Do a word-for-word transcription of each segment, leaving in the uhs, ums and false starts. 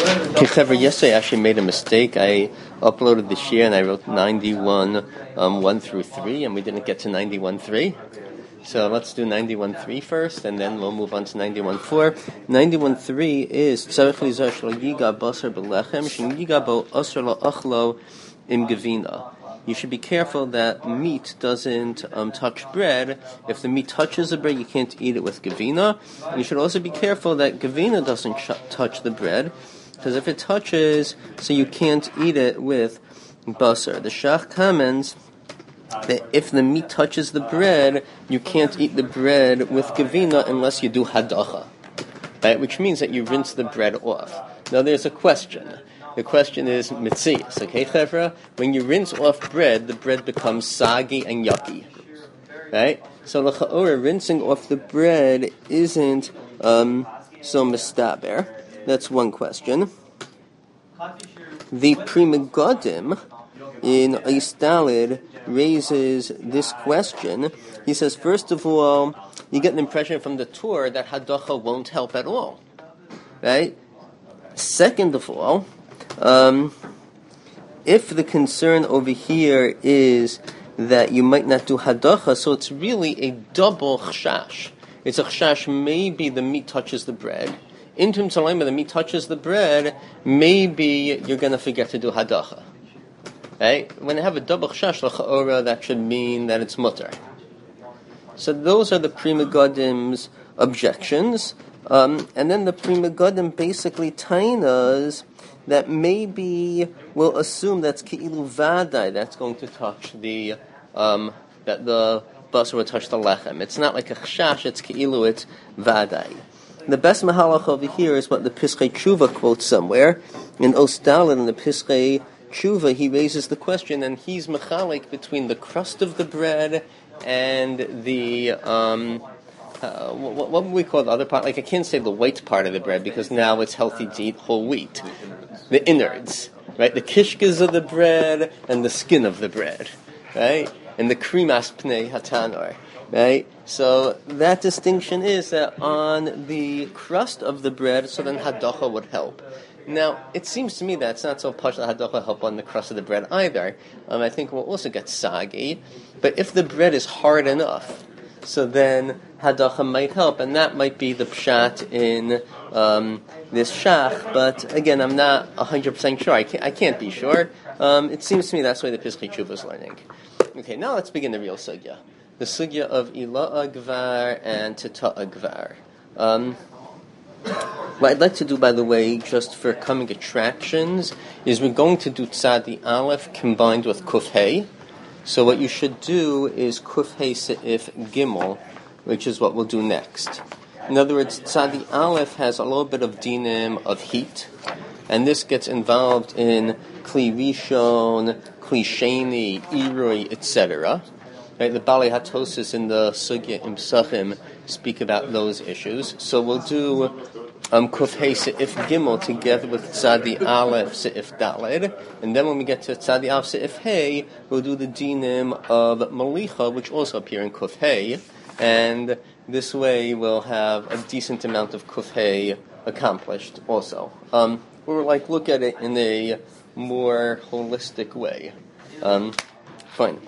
Okay, clever. Yesterday I actually made a mistake. I uploaded the shir and I wrote ninety-one, um, one through three, and we didn't get to ninety-one three. So let's do ninety-one three first, and then we'll move on to ninety-one four. ninety-one three is Tzarech lizar shelo yiga basar belechem sheyiga bo asar lo achlo im gevina. You should be careful that meat doesn't um, touch bread. If the meat touches the bread, you can't eat it with gevina. And you should also be careful that gevina doesn't ch- touch the bread, because if it touches, so you can't eat it with basar. The Shach comments that if the meat touches the bread, you can't eat the bread with gevina unless you do hadacha, right? Which means that you rinse the bread off. Now there's a question. The question is mitzias, okay, chevra? When you rinse off bread, the bread becomes soggy and yucky, right? So l'cha'ora, rinsing off the bread isn't um, so mistaber. That's one question. The Pri Megadim in Eistalid raises this question. He says, first of all, you get an impression from the Torah that hadacha won't help at all, right? Second of all, um, if the concern over here is that you might not do hadacha, so it's really a double chashash. It's a chashash, maybe the meat touches the bread. In terms of the meat touches the bread, maybe you're going to forget to do hadacha. Right? When you have a double chashash l'cha'ora, that should mean that it's mutter. So those are the Pri Megadim's objections. Um, and then the Pri Megadim basically tainas that maybe we'll assume that's ki'ilu vadai, that's going to touch the, um, that the basar will touch the lechem. It's not like a chashash, it's ki'ilu, it's vadai. The best mahalach over here is what the Pischei Tshuva quotes somewhere. In Ostalin, in the Pischei Tshuva, he raises the question, and he's mechalik between the crust of the bread and the, um, uh, what, what would we call the other part? Like, I can't say the white part of the bread, because now it's healthy to eat whole wheat. The innards, right? The kishkas of the bread and the skin of the bread, right? And the krimas pnei hatanor, right? So that distinction is that on the crust of the bread, so then hadacha would help. Now, it seems to me that it's not so posh that hadacha help on the crust of the bread either. Um, I think we'll also get soggy. But if the bread is hard enough, so then hadacha might help, and that might be the pshat in um, this shach. But again, I'm not one hundred percent sure. I can't, I can't be sure. Um, it seems to me that's why the Pischei Tshuva is learning. Okay, now let's begin the real sugya. The sugya of ila'a gvar and tita'a gvar. Um, what I'd like to do, by the way, just for coming attractions, is we're going to do tzadi aleph combined with kuf hey. So what you should do is kuf hey se'if gimel, which is what we'll do next. In other words, tzadi aleph has a little bit of dinim of heat, and this gets involved in kli rishon, kli sheni, irui, et cetera. Right, the Bali Hatosis in the Sugya im Psachim speak about those issues. So we'll do um, Kuf Hey Se'if Gimel together with Tzadi Aleph Se'if Daled. And then when we get to Tzadi Aleph Se'if Hey, we'll do the dinim of Malicha, which also appear in Kuf Hey. And this way we'll have a decent amount of Kuf Hey accomplished also. Um, we'll like look at it in a more holistic way. Um, fine.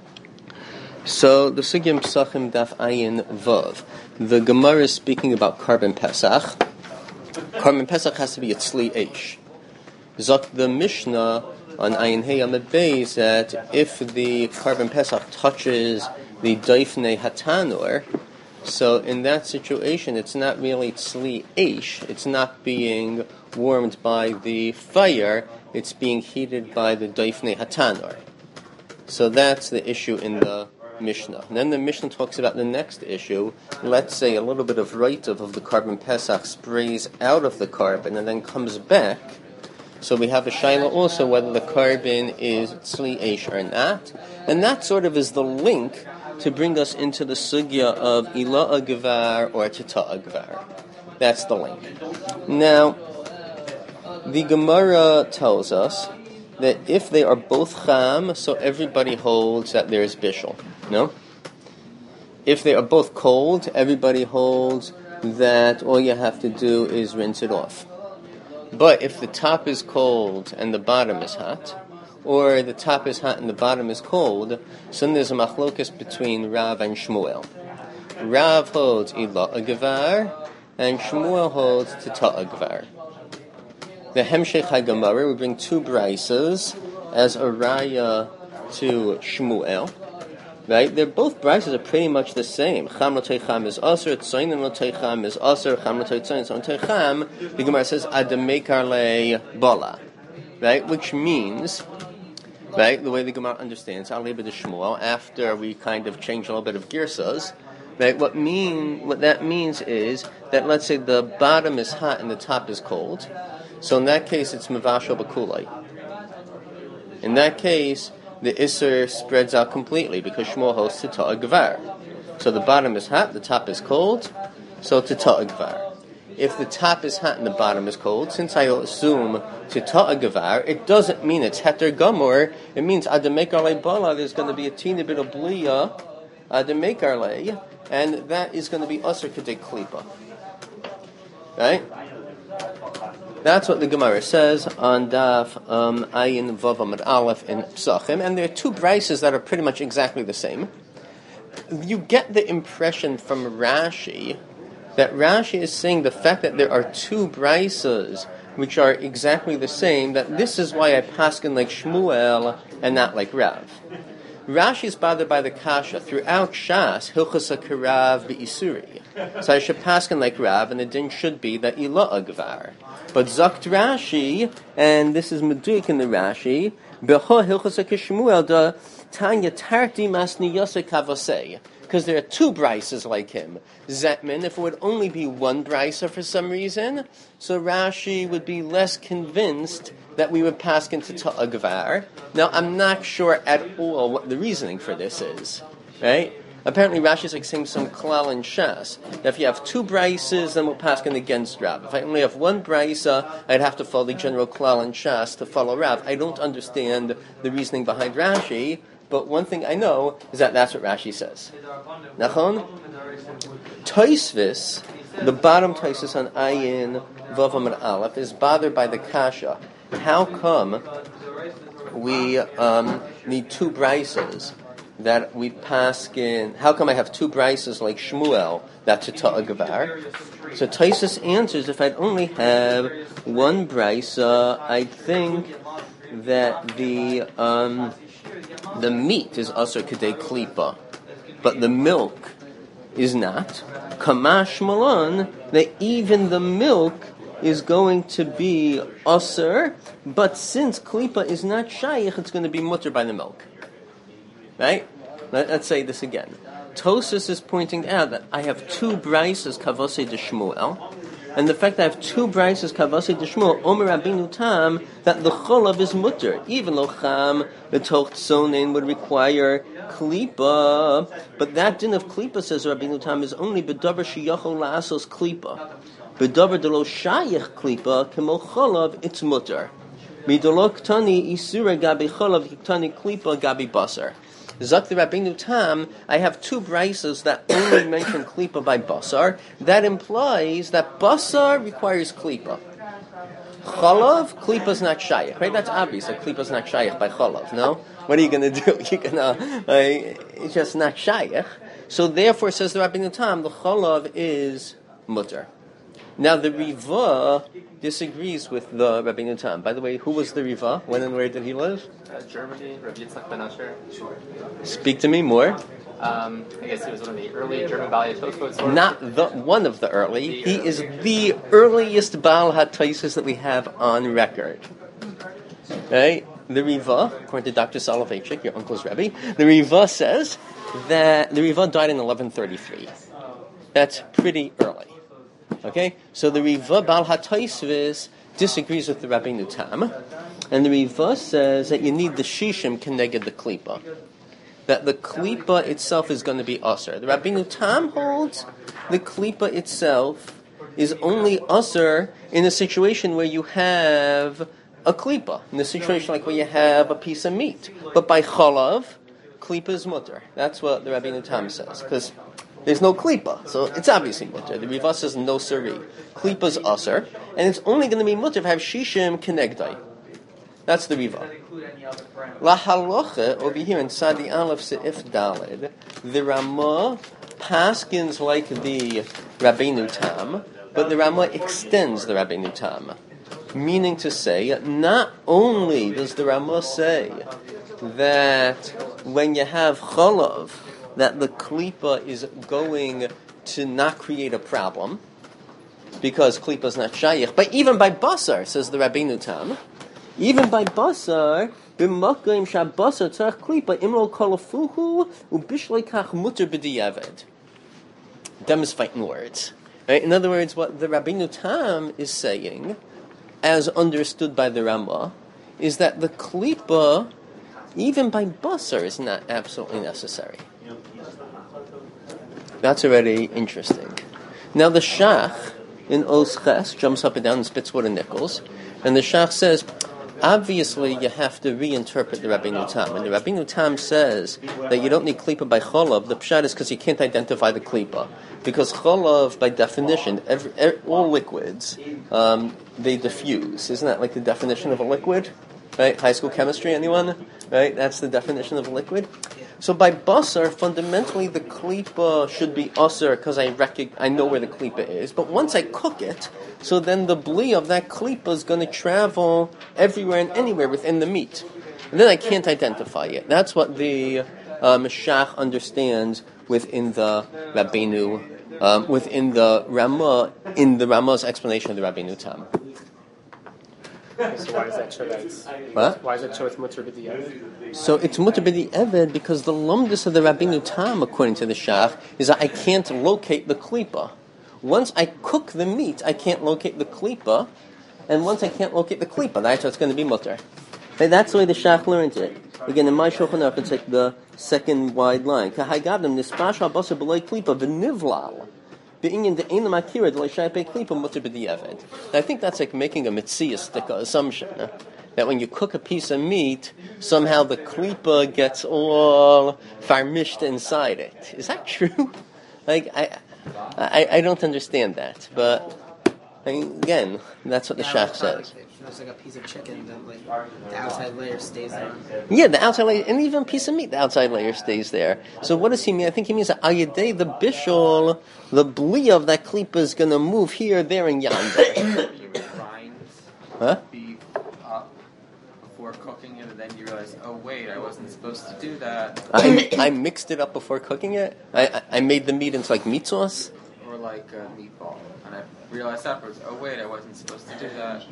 So the Sugya Psachim Daf Ayin Vav. The Gemara is speaking about Karban Pesach. Karban Pesach has to be a tzli eish. Zok the Mishnah on Ayin Hey Amid Beis that if the Karban Pesach touches the Daifnei Hatanor, so in that situation it's not really tzli eish. It's not being warmed by the fire. It's being heated by the Daifnei Hatanor. So that's the issue in the Mishnah. And then the Mishnah talks about the next issue. Let's say a little bit of raitav of the Karban Pesach sprays out of the carbon and then comes back. So we have a shaila also whether the carbon is tzli eish or not. And that sort of is the link to bring us into the sugya of ila'a gvar or tita'a gvar. That's the link. Now, the Gemara tells us that if they are both cham, so everybody holds that there is bishul. No? If they are both cold, everybody holds that all you have to do is rinse it off. But if the top is cold and the bottom is hot, or the top is hot and the bottom is cold, so then there's a machlokus between Rav and Shmuel. Rav holds ila agvar, and Shmuel holds tita agvar. The Hemshech HaGemara, we bring two brises as a raya to Shmuel. Right? They're both brises are pretty much the same. Cham lo teicham is aser, tzoyin lo teicham is aser, cham lo teicham is aser. Teicham, the Gemara says, adamekar le bala. Right? Which means, right, the way the Gemara understands, Alei b'de Shmuel, after we kind of change a little bit of girsas, right, what mean, what that means is that, let's say, the bottom is hot and the top is cold. So in that case, it's mevashel b'kulai. In that case, the Isser spreads out completely because Shmuel holds tita agvar. So the bottom is hot, the top is cold, so tita agvar. If the top is hot and the bottom is cold, since I will assume tita agvar, it doesn't mean it's heter gamor. It means adamekar le bala. There's going to be a teeny bit of bliya adamekar le, and that is going to be aser kedei klipa. Right? That's what the Gemara says on Daf um, Ayin Vav Amud Aleph in Psachim, and there are two brises that are pretty much exactly the same. You get the impression from Rashi that Rashi is saying the fact that there are two brises which are exactly the same, that this is why I paskin like Shmuel and not like Rav. Rashi is bothered by the kasha throughout Shas Hilchos HaKarav B'Isuri. So I should paskin like Rav, and the din should be that Ila Agvar. But Zakt Rashi, and this is Meduik in the Rashi, Beho Hilchos HaKishmuel da Tanya Tarti Masni Yosek Havosei. Because there are two brises like him. Zetman, if it would only be one brisa for some reason, so Rashi would be less convinced that we would pass into Ta'agvar. Now, I'm not sure at all what the reasoning for this is, right? Apparently, Rashi is like saying some klal and shas. That if you have two brises, then we'll pass in against Rav. If I only have one brisa, I'd have to follow the general klal and shas to follow Rav. I don't understand the reasoning behind Rashi, but one thing I know is that that's what Rashi says. Nachon? Tosfos, the bottom Tosfos on Ayin Vav Amud Aleph, is bothered by the kasha. How come we um, need two brises that we pass in? How come I have two brises like Shmuel that's a ta'agavar? So Tosfos answers, if I'd only have one brisa, I think that the um, the meat is also kedei klipa, but the milk is not. Kamash malon, that even the milk is going to be usher, but since klipa is not shaykh, it's going to be mutter by the milk. Right? Let, let's say this again. Tosfos is pointing out that I have two brises kavosei de Shmuel, and the fact that I have two brises kavosei de Shmuel, Omer Rabbeinu Tam, that the cholav is mutter, even though cham the toch tzonin would require klipa, but that din of klipa, says Rabbeinu Tam, is only bedavar sheyachol la'asos klipa. Bedavar delo shayich klipa kemo cholav, it's mutter. Midolok tani isura gabi cholav tani klipa gabi basar. Zak the Rabbeinu Tam, I have two brises that only mention klipa by basar. That implies that basar requires klipa. Cholav, klipa is not shayach, right? That's obvious that klipa is not shayach by cholav. No, what are you going to do? You're gonna, uh, it's just not shayach. So therefore, says the Rabbeinu Tam, the cholav is mutter. Now the Riva disagrees with the Rabbeinu Tam. By the way, who was the Riva? When and where did he live? Uh, Germany, Rabbi Yitzchak ben Asher. Speak to me more. Um, I guess he was one of the early German Balei Tosfos. Not the one of the early. He is the earliest Baal HaTosfos that we have on record. Right? The Riva, according to Doctor Soloveitchik, your uncle's Rebbe, the Riva says that the Riva died in eleven thirty-three. That's pretty early. Okay, so the Riva Baal HaTosfos disagrees with the Rabbeinu Tam, and the Riva says that you need the shishim keneged the klipa, that the klipa itself is going to be aser. The Rabbeinu Tam holds the klipa itself is only aser in a situation where you have a klipa, in a situation like where you have a piece of meat. But by chalav, klipa is mutter. That's what the Rabbeinu Tam says, because there's no klipa, so it's obviously mutter. The Riva says no siri. Klipa's usher, and it's only going to be mutter if I have shishim kenegdai. That's the Riva. La halacha, over here in Sadi Aleph Seif Daled, the Ramah paskins like the Rabbeinu Tam, but the Ramah extends the Rabbeinu Tam. Meaning to say, not only does the Ramah say that when you have chalav, that the klipa is going to not create a problem, because klipa is not shayich, but even by basar, says the Rabbeinu Tam, even by basar, b'makayim shabasar tzarech klipa imrol kolafuhu ubishlei kach muter b'diavad. Them is fighting words. Right? In other words, what the Rabbeinu Tam is saying, as understood by the Ramah, is that the klipa, even by basar, is not absolutely necessary. That's already interesting. Now the Shach in Oz Ches jumps up and down and spits water nickels, and the Shach says, obviously you have to reinterpret the Rabbeinu Tam. And the Rabbeinu Tam says that you don't need klipa by cholav. The pshat is because you can't identify the klipa. Because cholav, by definition, every, every, all liquids, um, they diffuse. Isn't that like the definition of a liquid? Right? High school chemistry, anyone? Right? That's the definition of a liquid. So by basar, fundamentally the klipa should be asar because I rec- I know where the klipa is. But once I cook it, so then the bli of that klipa is going to travel everywhere and anywhere within the meat. And then I can't identify it. That's what the um, Shach understands within the Rabbeinu, um, within the Ramah, in the Ramah's explanation of the Rabbeinu Tam. So why is that show that's, what? Why is that show it's mutter b'diavad? So it's mutter b'diavad because the lumdus of the Rabbeinu Tam, according to the Shach, is that I can't locate the klipa. Once I cook the meat, I can't locate the klipa, and once I can't locate the klipa, that's what's going to be mutter. And that's the way the Shach learned it. Again, in my Shulchan Aruch, it's like the second wide line. Kahaygadim nispasha basar b'lei klipa v'nivlal. I think that's like making a mitziastic assumption, huh? That when you cook a piece of meat, somehow the klipa gets all farmished inside it. Is that true? Like, I, I, I don't understand that. But I mean, again, that's what the Shach says. There's like a piece of chicken that like the outside layer stays on. Yeah, the outside layer, and even a piece of meat, the outside layer stays there. So what does he mean? I think he means that ayadei the bishul, the bli of that klipa is going to move here, there, and yonder. Huh? Beef up before cooking it, and then you realize, oh wait, I wasn't supposed to do that. I, I mixed it up before cooking it. I, I I made the meat into like meat sauce. Or like a meatball, and I realized afterwards, oh wait, I wasn't supposed to do that.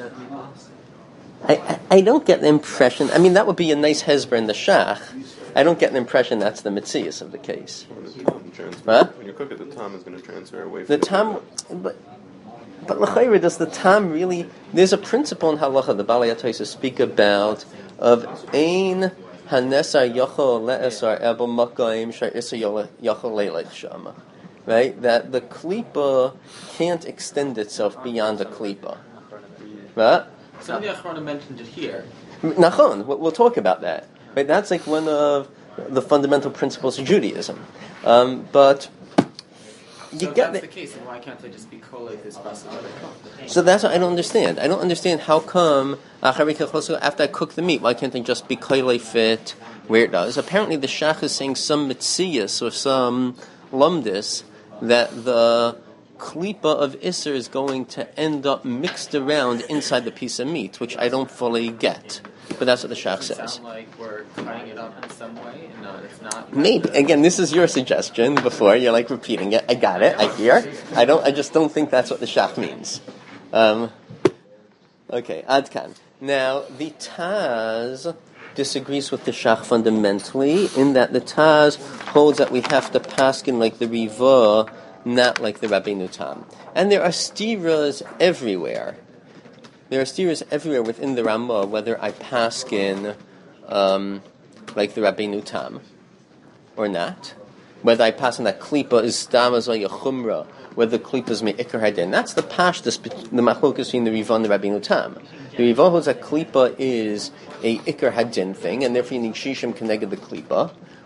I, I, I don't get the impression. I mean, that would be a nice hezber in the Shach. I don't get the impression that's the mitzias of the case. Huh? When you cook it, the tam is going to transfer away from The the tam, but but l'chayre, does the tam really? There's a principle in halacha the Balei HaTosfos speak about of ein hanesar yochol le'esar ebel makayim she'isar yochol le'lech shama. Right, that the klipa can't extend itself beyond the klipa. Right? Some of the Achrona mentioned it here. Nachon, we'll talk about that. Right, that's like one of the fundamental principles of Judaism. Um, but you So if get that's the, the case, then why can't they just be kolei this basar? so that's what I don't understand. I don't understand how come after I cook the meat, why can't they just be koilei fit where it does? Apparently, the Shach is saying some mitzias or some lumdis that the klipa of Isser is going to end up mixed around inside the piece of meat, which I don't fully get. But that's what the Shach Does it says. sound like we're cutting it up in some way? And no, it's not. Maybe. Again, this is your suggestion before. You're like repeating it. I got it. I hear. I don't. I just don't think that's what the Shach means. Um, okay, Adkan. Now, the Taz disagrees with the Shach fundamentally in that the Taz holds that we have to paskin like the Riva, not like the Rabbeinu Tam. And there are stiras everywhere. There are stiras everywhere within the Ramah, whether I paskin um, like the Rabbeinu Tam or not. Whether I pass on that klipa is stamaz or yachumra, whether the klipa is me'ikar hadin. That's the pashtus, the machlokas between the Riva and the Rabbeinu Tam. The Riva holds that klipa is a ikar hadin thing, and therefore you need shishim connected the klipa.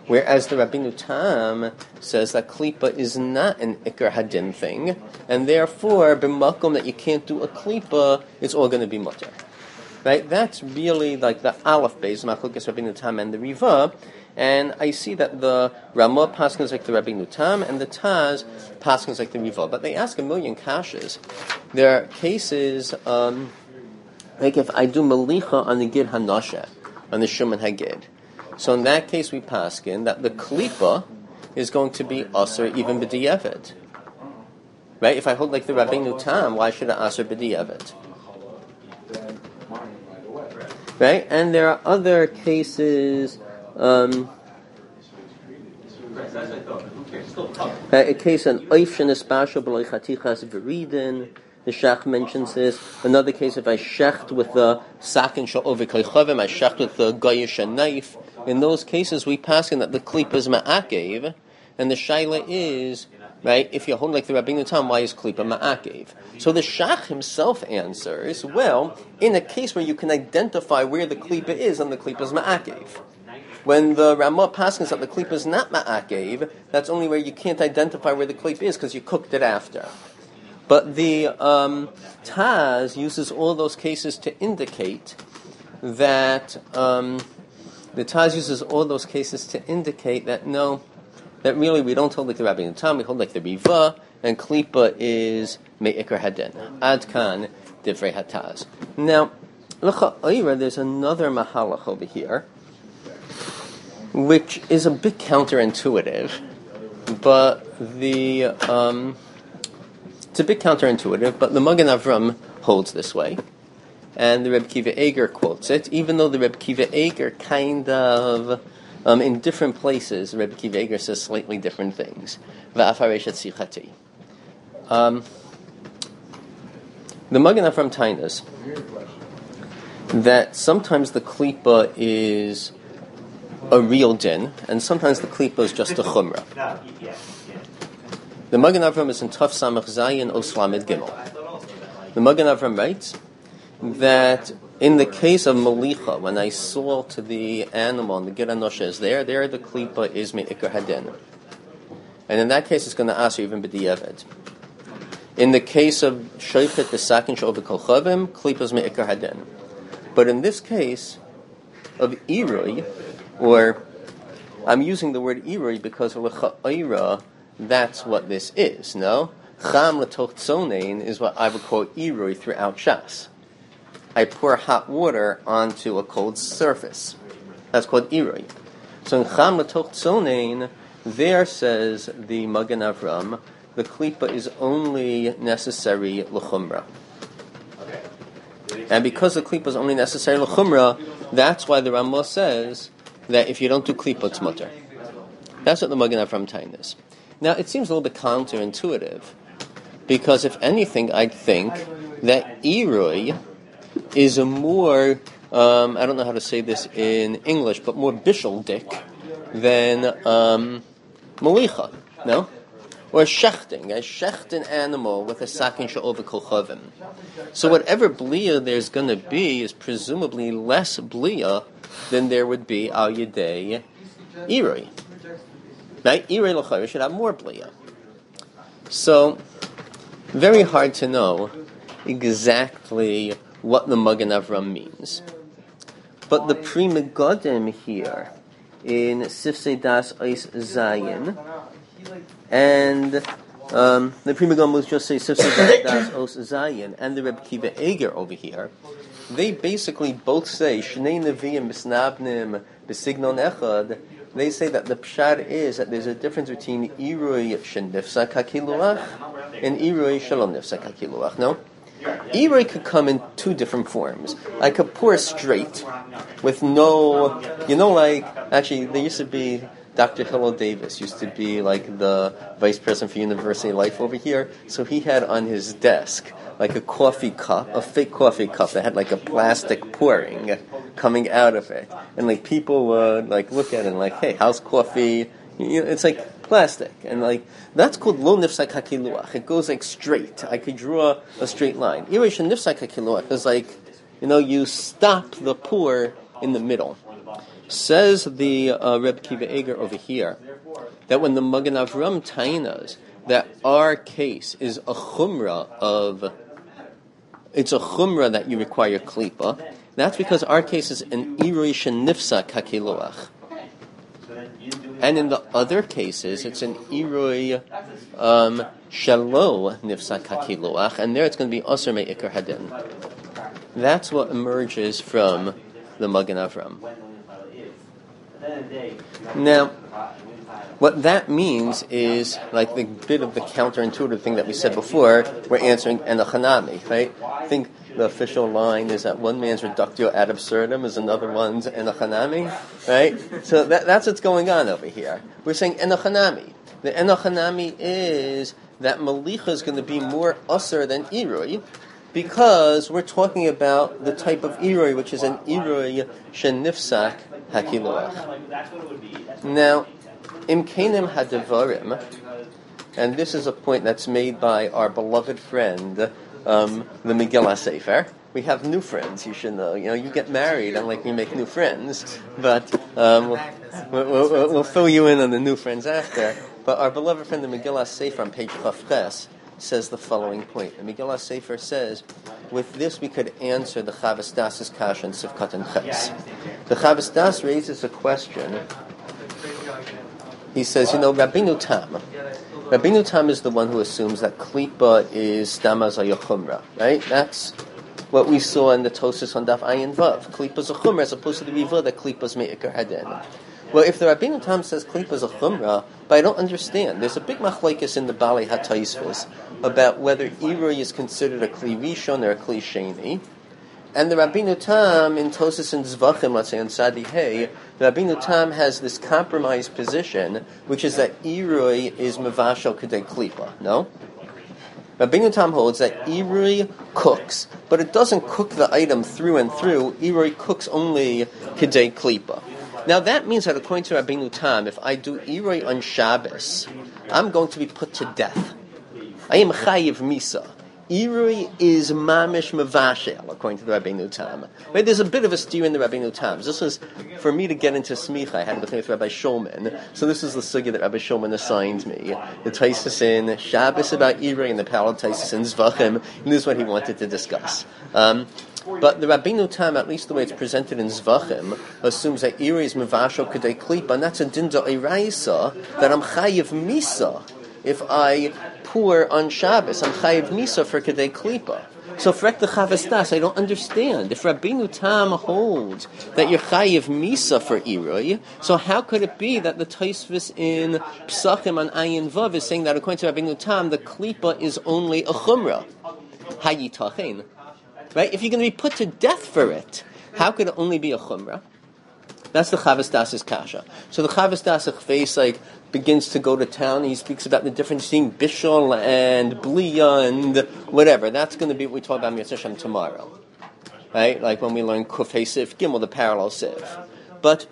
Whereas the Rabbeinu Tam says that klipa is not an ikar hadin thing, and therefore, b'makom that you can't do a klipa, it's all going to be mutter. Right? That's really like the aleph beis, machlokes Rabbeinu Tam and the Riva, and I see that the Ramah paskins like the Rabbeinu Tam, and the Taz paskins like the Riva. But they ask a million kashas. There are cases, um, like if I do malicha on the gid hanasha, on the shuman hagid. So in that case, we paskin that the klipa is going to be aser even b'di'evet. Right? If I hold like the Rabbeinu Tam, why should I aser b'di'evet? Right? And there are other cases. Um, a case on oifshin espashal b'loy chatichas v'ridin. The Shach mentions this. Another case, if I shecht with the sakin sha'ovi koichavim, I shecht with the goyish knife. In those cases, we pass in that the klipa is ma'akev, and the shaila is, right, if you hold like the Rabbeinu Tam, why is klipa ma'akev? So the Shach himself answers, well, in a case where you can identify where the klipa is, and the klipa is ma'akev. When the Ramah passes that the klipa is not ma'akev, that's only where you can't identify where the klipa is, because you cooked it after. But the um, Taz uses all those cases to indicate that um, the Taz uses all those cases to indicate that no, that really we don't hold like the Rabbeinu Tam, we hold like the Riva, and klipa is me'ikar hadin. Ad kan divrei hataz. Now, l'cha'ira, there's another mahalach over here, which is a bit counterintuitive, but the um, it's a bit counterintuitive, but the Magen Avram holds this way, and the Reb Kiva Eger quotes it, even though the Reb Kiva Eger kind of, um, in different places, Reb Kiva Eger says slightly different things. Va'afareshet sichati. Um, the Magen Avram tainas that sometimes the klipa is a real din, and sometimes the klipa is just a chumrah. The Magen Avram is in Taf Samach Zayin Oslamid Gimel. The Magen Avram writes that in the case of Malicha, when I salt the animal and the Gid Anosha is there, there the klipa is me'ikar hadin. And in that case, it's going to ask you even b'di'evet. In the case of Shoichet B'sakin She'ovi Kol Chavim, klipa is me'ikar hadin. But in this case of Irui, or I'm using the word Irui because of L'cha'ira, that's what this is, no? Cham l'toch tzonein is what I would call irui throughout Shas. I pour hot water onto a cold surface. That's called irui. So in cham l'toch tzonein, there says the Magen Avram, the klipa is only necessary l'chumra. And because the klipa is only necessary l'chumra, that's why the Ramah says that if you don't do klipa, it's mutter. That's what the Magen Avram time is. Now, it seems a little bit counterintuitive, because if anything, I'd think that Irui is a more, um, I don't know how to say this in English, but more bishaldik than um, Malicha, no? Or shechting, a shechting animal with a sakin she'ovi kol chavim. So whatever bliya there's going to be is presumably less bliya than there would be al yedei Irui. Right? Irei l'chayr should have more bliya. So, very hard to know exactly what the Magen Avram means. But the Pri Megadim here in Sifsei Das Ois Zayin, and um, the Pri Megadim was just say Sifsei Das Ois Zayin, and the Reb Kiva Eger over here, they basically both say Shnei Nevi'im Misnabnim B'Signon Echad. They say that the pshat is that there's a difference between Irui Shenifsak HaKiluach and Irui Shalom Nifsak HaKiluach. No? Irui could come in two different forms. I could pour straight with no, you know, like, actually, there used to be, Doctor Hillel Davis used to be like the vice president for University Life over here, so he had on his desk like a coffee cup, a fake coffee cup that had like a plastic pouring coming out of it. And like people would like look at it and like, hey, how's coffee? You know, it's like plastic. And like, that's called lo nifsak hakiluach. It goes like straight. I could draw a straight line. Irish nifsak hakiluach is like, you know, you stop the pour in the middle. Says the uh, Reb Kiva Eger over here that when the Magen Avram tainas that our case is a chumrah of, it's a chumrah that you require klipa, that's because our case is an irui shenifsa kakiluach. And in the other cases, it's an irui um, shelo nifsa kakiluach, and there it's going to be osir me'ikar hadin. That's what emerges from the Magen Avram. Now, what that means is, like the bit of the counterintuitive thing that we said before, we're answering enochanami, right? I think the official line is that one man's reductio ad absurdum is another one's enochanami, right? So that, that's what's going on over here. We're saying enochanami. The enochanami is that malicha is going to be more usser than irui, because we're talking about the type of irui, which is an irui shenifsak hakiluach. Now, imkenim hadavarim, and this is a point that's made by our beloved friend, um, the Megillah Sefer. We have new friends, you should know. You know, you get married, unlike we make new friends, but um, we'll, we'll, we'll, we'll fill you in on the new friends after. But our beloved friend, the Megillah Sefer, on page Chafches, says the following point. The Megillah Sefer says, with this we could answer the Chavas Das's kasha and Sivkat and Ches. The Chavas Das raises a question. He says, you know, Rabbeinu Tam. Rabbeinu Tam is the one who assumes that Klipa is Stamaz Ayachumra, right? That's what we saw in the Tosis on Daf Ayin Vav. Klipa is a Chumra as opposed to the Riva that Klipa is Me'ikar Hadin. Well, if the Rabbeinu Tam says Klipa is a Chumra, but I don't understand. There's a big machlekes in the Balei HaTaisvos about whether Irui is considered a Kli Rishon or a Kli Sheni. And the Rabbeinu Tam in Tosis and Zvachim, let's say on Sadi Hey, the Rabbeinu Tam has this compromised position, which is that Irui is Mevashel Kedei Klipa. No? Rabbeinu Tam holds that Irui cooks, but it doesn't cook the item through and through. Irui cooks only Kedei Klipa. Now that means that according to Rabbeinu Tam, if I do Irui on Shabbos, I'm going to be put to death. I am chayiv misa. Irui is mamish mevashel, according to the Rabbeinu Tam. Right? There's a bit of a steer in the Rabbeinu Tam. This was, for me to get into smicha, I had to with Rabbi Shulman. So this is the sugya that Rabbi Shulman assigned me. The Taisus in Shabbos about Irui and the Palal Taisus in Zvachim. And this is what he wanted to discuss. Um, But the Rabbeinu Tam, at least the way it's presented in Zvachim, assumes that Irui is mevashel kedei klipa, and that's a dinda eraisa that I'm chayiv misa. If I pour on Shabbos, I'm chayiv misa for kedei klipa. So for the Chavas Das, I don't understand. If Rabbeinu Tam holds that you're chayiv misa for Irui, so how could it be that the Tosfos in Psachim on Ayin Vav is saying that according to Rabbeinu Tam, the klipa is only a chumrah? Hayitachen. Right? If you're going to be put to death for it, how could it only be a chumrah? That's the Chavas Das's kasha. So the Chavas Das face like begins to go to town. He speaks about the difference between bishul and bliya and whatever. That's going to be what we talk about Mitzvah Shem tomorrow, right? Like when we learn Kufay Sif Gimel, the parallel Sif. But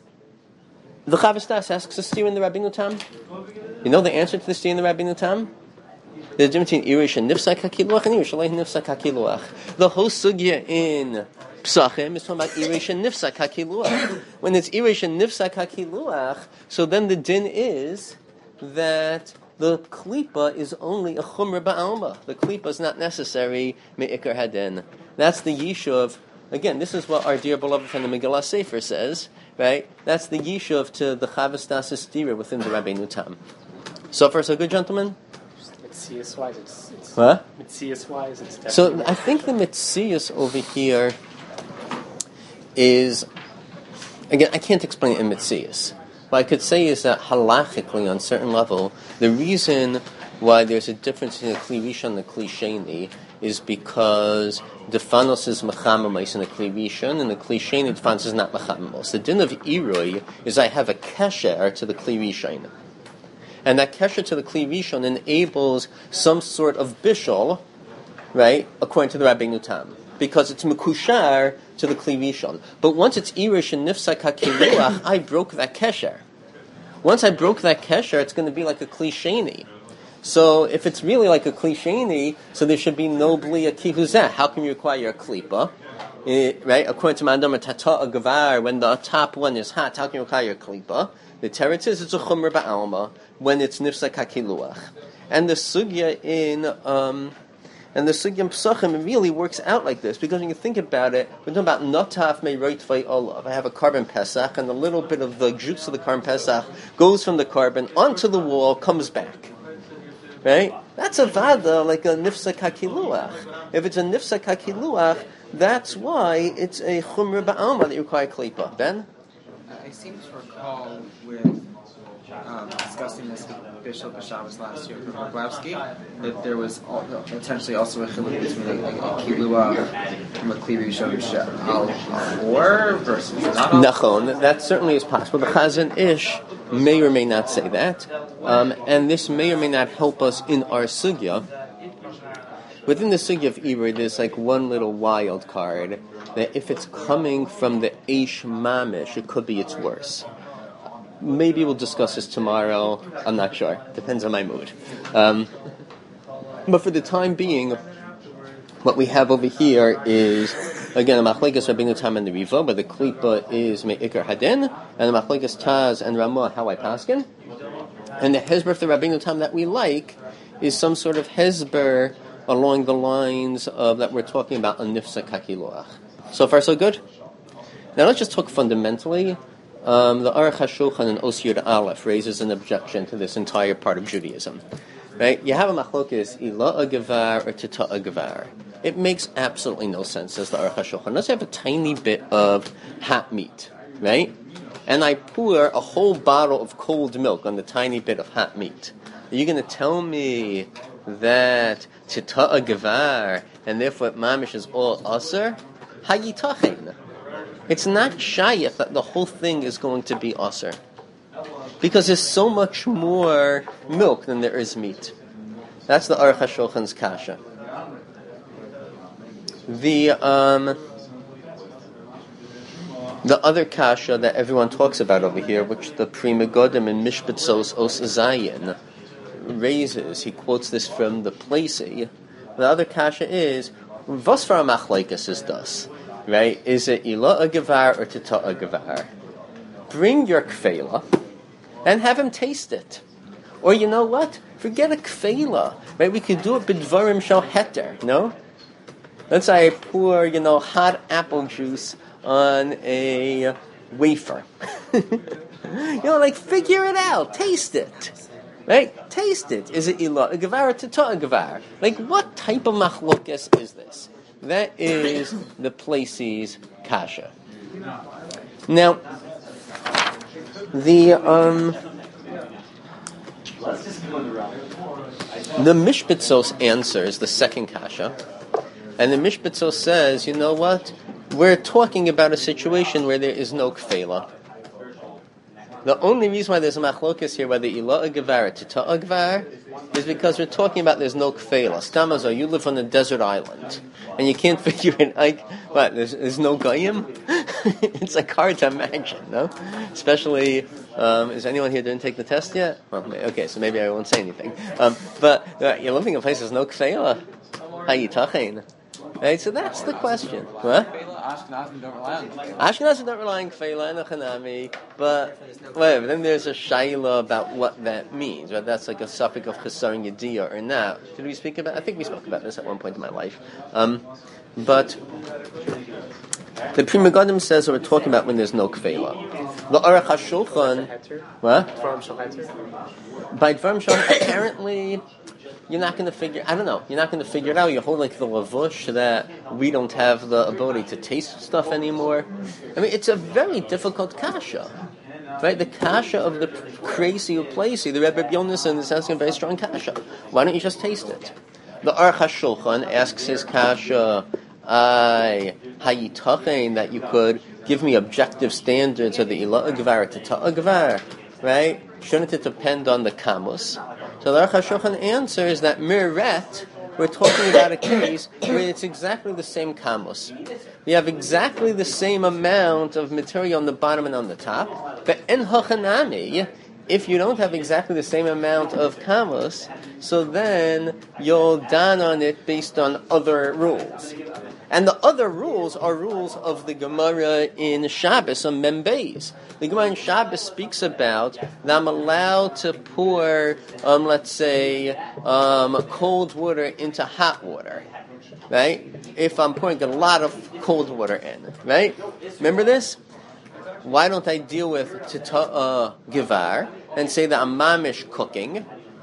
the Chavas Das asks the steer in the Rabbeinu Tam. You know the answer to the steer in the Rabbeinu Tam? There's a difference between Irish and Nifsak HaKiluach and Irish and Nifsak HaKiluach. The whole sugya in Psachim is talking about Irish and Nifsak HaKiluach. When it's Irish and Nifsak HaKiluach, so then the din is that the Klipa is only a Chumra Ba'alma. The Klipa is not necessary Me'ikar Hadin. That's the Yishuv. Again, this is what our dear beloved friend the Megillah Sefer says, right? That's the Yishuv to the Chavas Das Stira within the Rabbeinu Tam. So far, so good, gentlemen? Mitzias-wise, it's, it's what? Mitzias-wise, it's So I think the Mitzias over here is, again, I can't explain it in Mitzias. What I could say is that halachically, on a certain level, the reason why there's a difference in the Kli Rishon and the Kli Sheni is because the Fanos is Mechamamos in the Kli Rishon, and the Kli Sheni, the Fanos is not Mechamamos. The din of Irui is I have a kesher to the Kli Rishon. And that kesher to the Kli Rishon enables some sort of bishul, right, according to the Rabbeinu Tam, because it's mekushar to the Kli Rishon. But once it's irish and nifsak hakiluach, I broke that kesher. Once I broke that kesher, it's going to be like a Kli Sheni. So if it's really like a klisheni, so there should be no bli a kihuzeh. How can you require a klipa? It, right? According to Mandam Tata Gavar, when the top one is hot, how can you require a klipa? The teretz is it's a chumr ba'alma when it's nifsa kakiluach. And the sugya in um, and the sugya in Pesachim, it really works out like this, because when you think about it, we're talking about notaf me'roit v'olav. I have a carbon pesach, and a little bit of the juice of the carbon pesach goes from the carbon onto the wall, comes back. Right? That's a vada, like a nifsa kakiluach. If it's a nifsa kakiluach, that's why it's a chumra ba'alma that you require klipa. Ben? I seem to recall with um, discussing this with Bishop Shabbos last year with Roglowski, that there was all, potentially also a chiluk between like, a kilua from a klivi shom al or versus not al. Nachon, that certainly is possible. The Chazon Ish may or may not say that, um, and this may or may not help us in our sugya. Within the sugya of Ibra, there's like one little wild card that if it's coming from the Eish Mamish, it could be it's worse. Maybe we'll discuss this tomorrow. I'm not sure. Depends on my mood. Um, but for the time being, what we have over here is, again, a machlekes Rabbeinu Tam and the Riva, but the klipa is me'ikar hadin, and the machlekes Taz and Ramah, how I paskin. And the hezber of the Rabbeinu Tam that we like is some sort of hezber along the lines of that we're talking about a nifsa kakiloach. So far, so good? Now let's just talk fundamentally. Um, the Aruch HaShulchan in Os Yud Aleph raises an objection to this entire part of Judaism. Right? You have a machlokes, ila agavar or tita agavar. It makes absolutely no sense, says the Aruch HaShulchan. Let's have a tiny bit of hot meat, right? And I pour a whole bottle of cold milk on the tiny bit of hot meat. Are you going to tell me that tita agavar and therefore mamish is all aser? Hayitachen. It's not shayach that the whole thing is going to be aser, because there's so much more milk than there is meat. That's the Aruch HaShulchan's kasha. The um, the other kasha that everyone talks about over here, which the Pri Megadim in Mishpatzos Os Zayin raises, he quotes this from the Placey. The other kasha is Vosfar Machlekes is thus. Right? Is it ila a gavar or tita a gavar? Bring your kfela and have him taste it. Or you know what? Forget a kfela. Right? We could do it bidvarim shal heter. No? Let's say I pour, you know, hot apple juice on a wafer. You know, like figure it out. Taste it. Right? Taste it. Is it ila a gavar or tita a gavar? Like what type of machlokes is this? That is the Placey's kasha. Now, the um, the Mishpatzos answers the second kasha, and the Mishpatzos says, you know what? We're talking about a situation where there is no kfela. The only reason why there's a machlokes here, whether ila agavar or tita agavar, is because we're talking about there's no kfela. Stamazo, you live on a desert island, and you can't figure it. Like, what? There's, there's no goyim. It's like hard to imagine, no? Especially, um, is anyone here didn't take the test yet? Well, okay, so maybe I won't say anything. Um, but uh, you're living in a place there's no kfela. Hayitachein. Right, so that's the question. What? Ashkenazim don't rely on kfela. Ashkenazim don't rely on kfela and a chanami, but whatever. Then there's a shaila about what that means. Right? That's like a suffix of chesaron yediyah or not. Did we speak about? I think we spoke about this at one point in my life. Um, but the Pri Megadim says that we're talking about when there's no kfela. The Aruch HaShulchan, what? By dvarim shal, apparently. You're not going to figure, I don't know, you're not going to figure it out. You hold like the lavush that we don't have the ability to taste stuff anymore. I mean, it's a very difficult kasha. Right? The kasha of the crazy or placey, the Rebbe Yonason is asking a very strong kasha. Why don't you just taste it? The Aruch HaShulchan asks his kasha, I, hayitachein, that you could give me objective standards of the ila agvar to ta agvar, right? Shouldn't it depend on the kamus? So the Aruch HaShulchan answers that miret, we're talking about a case where it's exactly the same kamus. We have exactly the same amount of material on the bottom and on the top, but en hachanami, if you don't have exactly the same amount of kamos, so then you'll dan on it based on other rules. And the other rules are rules of the Gemara in Shabbos on Membeis. The Gemara in Shabbos speaks about that I'm allowed to pour, um, let's say, um, cold water into hot water, right? If I'm pouring a lot of cold water in, right? Remember this? Why don't I deal with tita'ah givar and say that I'm mamish cooking?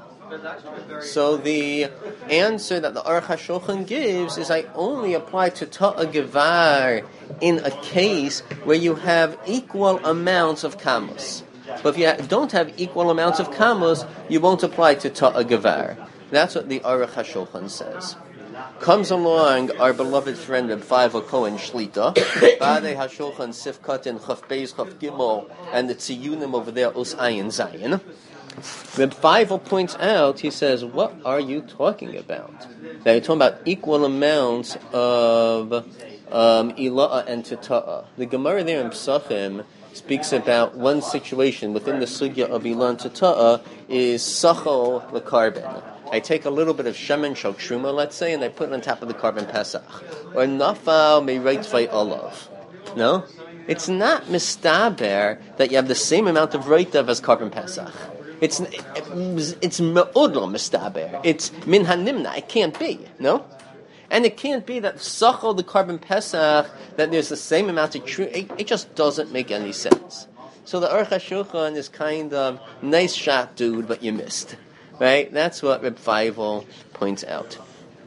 So the answer that the Aruch HaShulchan gives is I only apply tita'ah givar in a case where you have equal amounts of kamos. But if you don't have equal amounts of kamos, you won't apply tita'ah givar. That's what the Aruch HaShulchan says. Comes along our beloved friend Reb Faivel Cohen Shlita, Badei HaShulchan Sifkat Chaf Beis Chaf Gimel, and the Tziyunim over there Us Ayin Zayin. Reb Faivel points out, he says, what are you talking about? Now you're talking about equal amounts of um, Ila'ah and Tita'ah. The Gemara there in Psachim speaks about one situation within the sugya of Ila'ah and Tita'ah is Sachal L'Karben. I take a little bit of shemen shokshuma, let's say, and I put it on top of the carbon pesach. Or nafal meireitvei olav. No? It's not mistaber that you have the same amount of reitav as carbon pesach. It's it's me'udlo mistaber. It's min hanimna. It can't be. No? And it can't be that sachal the carbon pesach, that there's the same amount of true. It, it just doesn't make any sense. So the Aruch HaShulchan is kind of nice shot, dude, but you missed. Right? That's what Reb Faivel points out.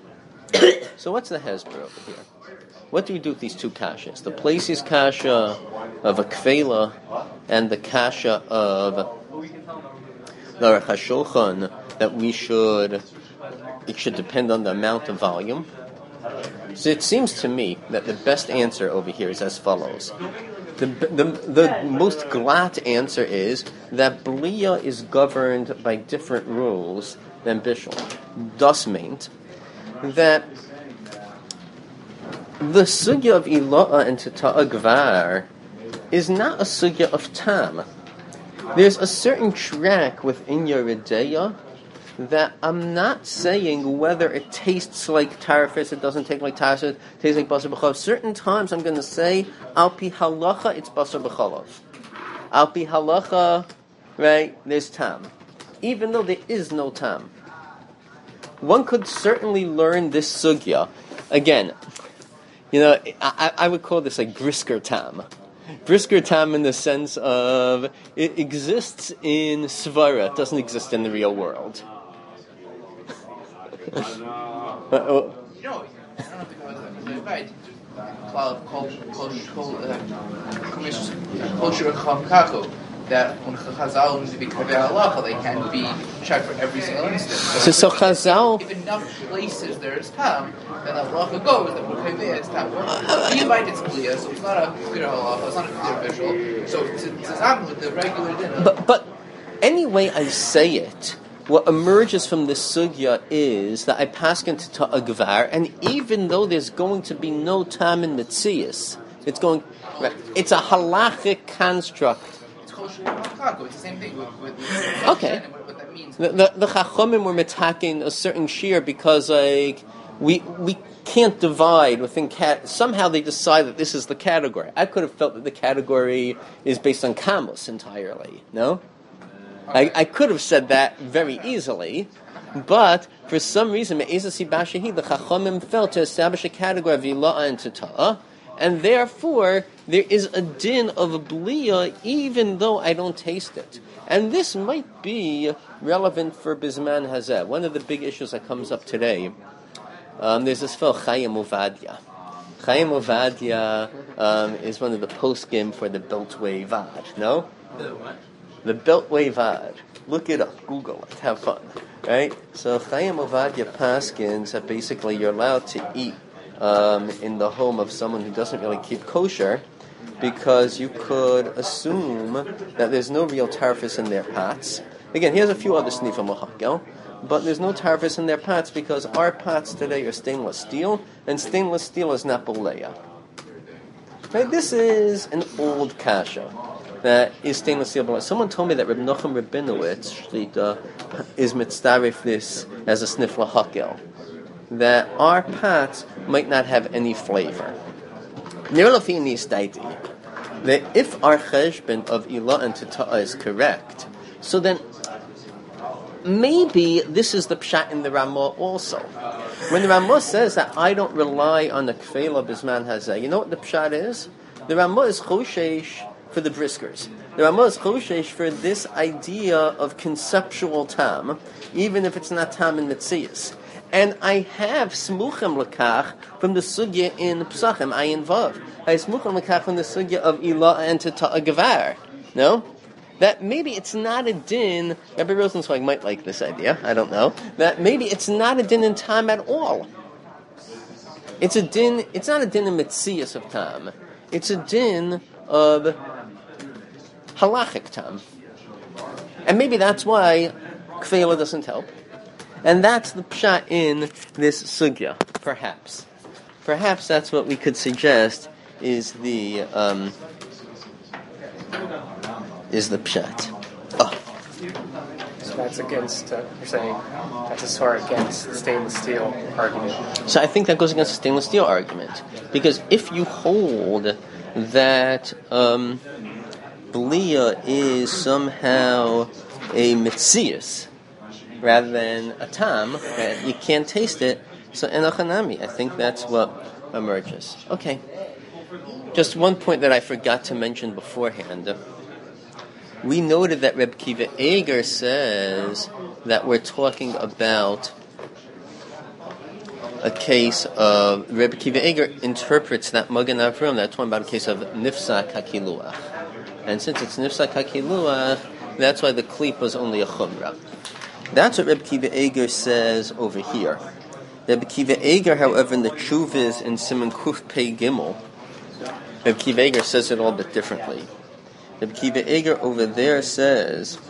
So what's the hezbollah over here? What do we do with these two kashas? The places kasha of a kfela and the kasha of the Aruch HaShulchan that we should, it should depend on the amount of volume. So it seems to me that the best answer over here is as follows. The, the the most glatt answer is that Blia is governed by different rules than Bishul. Thus meant that the sugya of Ila'ah and Tita'ah Gvar is not a sugya of Tam. There's a certain track within your Ideya that I'm not saying whether it tastes like tarfis, it doesn't taste like tarfis, it tastes like basar b'chalav. Certain times I'm going to say, al pi halacha, it's basar b'chalav. Al pi halacha, right, there's tam. Even though there is no tam. One could certainly learn this sugya. Again, you know, I, I would call this a brisker tam. Brisker tam in the sense of, it exists in svara, it doesn't exist in the real world. You know, I don't know if it was right. Cloud kosher kachu that when Chazal needs to be kaveh halacha, they can be checked for every single instance. So, so Chazal, if enough places there is tam, then the halacha goes that we're kaveh it's tam. We invite it's clear, so it's not a good halacha, it's not a clear visual. So it's a with the regular dinner. But but anyway, I say it. What emerges from this sugya is that I pass into ta'agvar, and even though there's going to be no tam in Metzias, it's going. Right, it's a halachic construct. It's kosher kachu. It's the same thing with, with, with okay. What, what that means. The the, the chachomim were metaking a certain shear because like we we can't divide within cat. Somehow they decide that this is the category. I could have felt that the category is based on kamos entirely. No. I, I could have said that very easily, but for some reason, the Chachamim felt to establish a category of Ila'ah and Tita'ah, and therefore there is a din of a Blia even though I don't taste it. And this might be relevant for Bizman Hazeh. One of the big issues that comes up today, um, there's this fellow Chaim Ovadia. Chaim Ovadia um, is one of the poskim for the Beltway Vad, no? The Beltway Vad. Look it up. Google it. Have fun. Right? So Chaim Ovadia paskins that basically you're allowed to eat um, in the home of someone who doesn't really keep kosher because you could assume that there's no real tarfis in their pots. Again, here's a few other snifim l'hakel, but there's no tarfis in their pots because our pots today are stainless steel, and stainless steel is not boleya. Right? This is an old kasha. that is stainless steel. But someone told me that Reb Nachum Rabinowitz Shlita is mitzdarif this as a snifla hakel, that our pots might not have any flavor. That if our cheshbon of ilah and tita'ah is correct, so then maybe this is the pshat in the Ramah also. When the Ramah says that I don't rely on the kfela bisman hazeh, you know what the pshat is? The Ramah is choshesh for the briskers. The Ramah is choshesh for this idea of conceptual tam, even if it's not tam in Metzias. And I have smuchim lekach from the sugya in Psachim, Ayin Vav. I have smuchim lekach from the sugya of ilah and tita'ah gevar. No? That maybe it's not a din, Rabbi Rosenzweig might like this idea, I don't know, that maybe it's not a din in time at all. It's a din, it's not a din in Metzias of time. It's a din of halachic time. And maybe that's why kfela doesn't help. And that's the pshat in this sugya, perhaps. Perhaps that's what we could suggest is the... Um, is the pshat. Oh. So that's against, uh, you're saying, that's as far against the stainless steel argument. So I think that goes against the stainless steel argument. Because if you hold that um, Blia is somehow a mitzias rather than a tam, that you can't taste it, so enochanami, I think that's what emerges. Okay. Just one point that I forgot to mention beforehand. We noted that Reb Kiva Eger says that we're talking about a case of, Reb Kiva Eger interprets that Magen Avram, that talking about a case of Nifsak HaKiluach. And since it's Nifsak HaKiluach, that's why the klip was only a chumrah. That's what Reb Kiva Eger says over here. Reb Kiva Eger, however, in the Chuvas in Siman Kuf Pei Gimel, Reb Kiva Eger says it a little bit differently. Reb Kiva Eger over there says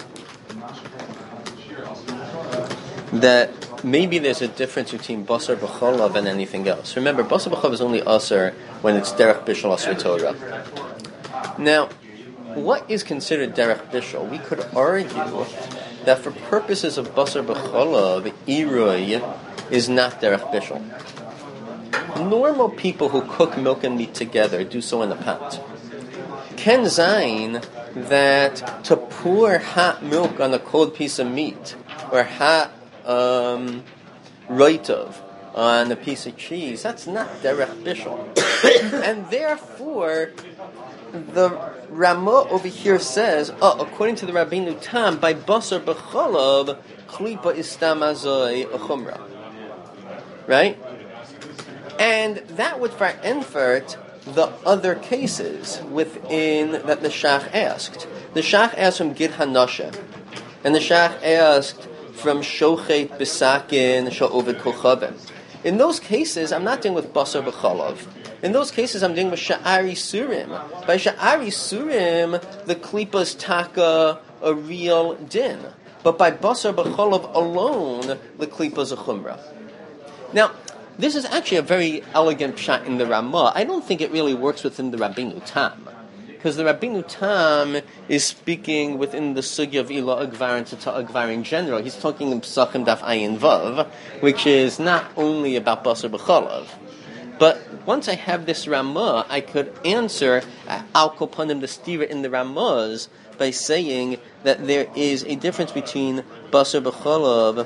that maybe there's a difference between basar b'cholav and anything else. Remember, basar b'cholav is only asar when it's derech bishul asar Torah. Now, what is considered derech bishul? We could argue that for purposes of basar b'cholav, iroy is not derech bishul. Normal people who cook milk and meat together do so in a pot. Ken Zayin that to pour hot milk on a cold piece of meat or hot um, roitov on a piece of cheese, that's not derech bishul. And therefore, the Ramah over here says, oh, according to the Rabbeinu Tam, by basar b'cholav, klipa is stam azoi a chumrah. Right? And that would verenfert the other cases within that the Shach asked. The Shach asked from Gid Hanasha, and the Shach asked from Shochet Bisakin Sha'ovid Kolchavim. In those cases, I'm not dealing with basar b'cholav. In those cases, I'm dealing with Sha'ari Surim. By Sha'ari Surim, the klipa is taka a real din. But by basar b'cholav alone, the klipa is a chumrah. Now, this is actually a very elegant pshat in the Ramah. I don't think it really works within the Rabbeinu Tam. Because the Rabbeinu Tam is speaking within the sugya of Ilah Agvar and Tata Agvar in general. He's talking in Psachim Daf Ayin Vav, which is not only about basar b'cholav. But once I have this Ramah, I could answer Al Kopanim the stira in the Ramahs by saying that there is a difference between basar b'cholav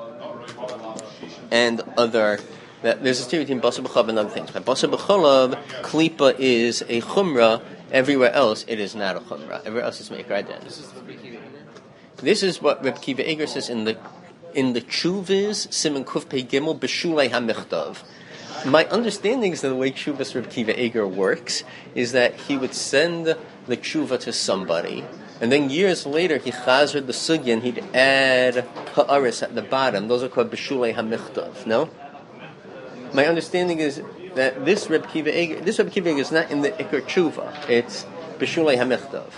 and other. That there's a stira between basar b'cholav and other things. By basar b'cholav, klipa is a chumrah. Everywhere else, it is not a chumrah. Everywhere else, it's meikar den. This is what Reb Kiva Eger says in the in the Chuvas Siman Kuf Pei Gimel B'Shulei HaMichtav. My understanding is that the way Chuvas Reb Kiva Eger works is that he would send the Chuva to somebody, and then years later he chazred the sugya and he'd add ha'aris at the bottom. Those are called B'Shulei HaMichtav. No. My understanding is that this Reb Kiva Eger, this Reb Kiva Eger is not in the Iker Tshuva. It's B'Shulei HaMichtav.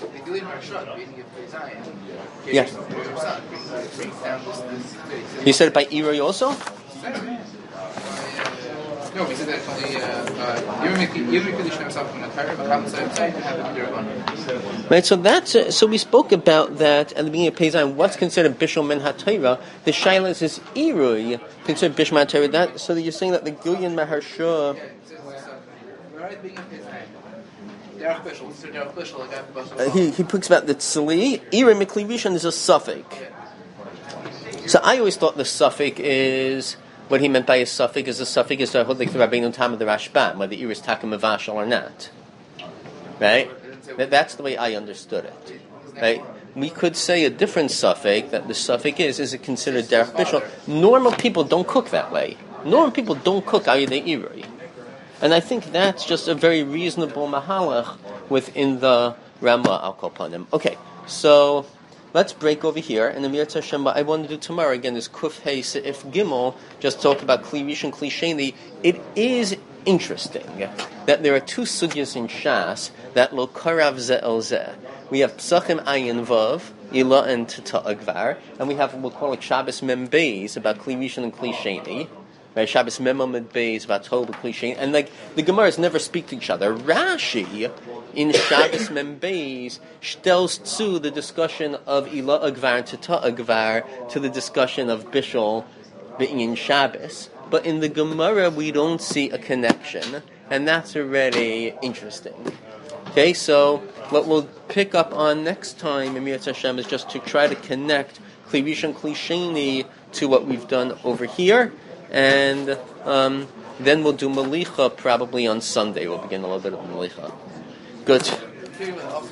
Yeah. He said it by Iroi also? No, we said that only even if you show yourself in a Torah, but how much you have a Dirban. Right, so that's uh, so we spoke about that at the beginning of Pezan. What's considered Bishul Min HaTorah? The Shailas is Irui considered Bishul Min HaTorah. That so that you're saying that the Gilyan Maharsha. Uh, he he picks about the Tzli. Ira Mikli Rishon is a suffix. So I always thought the suffix is what he meant by a suffix is a suffix is the like the Rabbeinu Tam of the Rashbam, whether the Ira is Takim Mavashal or not. Right? That, that's the way I understood it. Right? We could say a different suffix that the suffix is is it considered derech bishul. Normal people don't cook that way. Normal people don't cook ayidei irui. And I think that's just a very reasonable mahalach within the Ramah al Kopanim. Okay, so let's break over here. And the Mir Hashem, what I want to do tomorrow again is Kuf Hey Seif Gimel, just talk about Kli Rishon, Kli Sheni. It is interesting that there are two sugyas in Shas that lo karav ze el ze. We have Psachim Ayin Vav, Ila and Tata Agvar, and we have what we'll call it Shabbos Mem Beis about Kli Rishon and Kli Sheni. Right, Shabbos Memamid Beis Vatol Kli and like the Gemaras never speak to each other. Rashi in Shabbos Mem Beis tells to the discussion of Ila Agvar and Tata Agvar to the discussion of Bishul in Shabbos, but in the Gemara we don't see a connection, and that's already interesting. Okay, so what we'll pick up on next time in Mir Hashem is just to try to connect Kli Rishon Kli Sheni to what we've done over here. And um, then we'll do Malicha probably on Sunday. We'll begin a little bit of Malicha. Good.